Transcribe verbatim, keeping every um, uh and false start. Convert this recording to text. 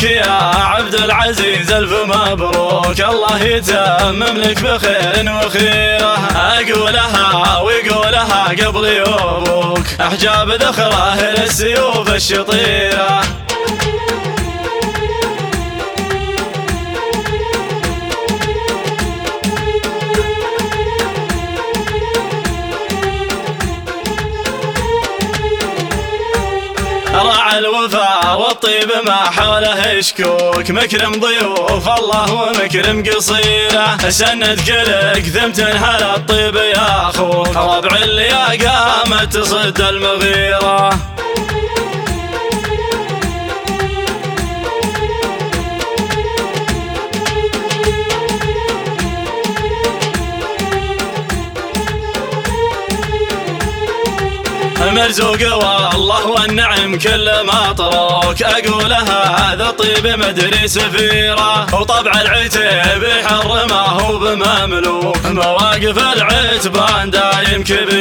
لك يا عبد العزيز ألف مبروك، الله يتمم لك بخير وخيره. أقولها ويقولها قبل يومك، أحجاب ذخره للسيوف الشطيرة. راعى الوفا والطيب ما حوله يشكوك، مكرم ضيوف الله ومكرم قصيره. سند كلك ثم تنهل الطيب يا اخوك، ربع اللي قامت تصد المغيره. مرزوق والله والنعم كل ما طروك، أقولها هذا طيب مدري سفيره. وطبع العتيب يحرمه بمملوك، مواقف العتبان دايم كبير.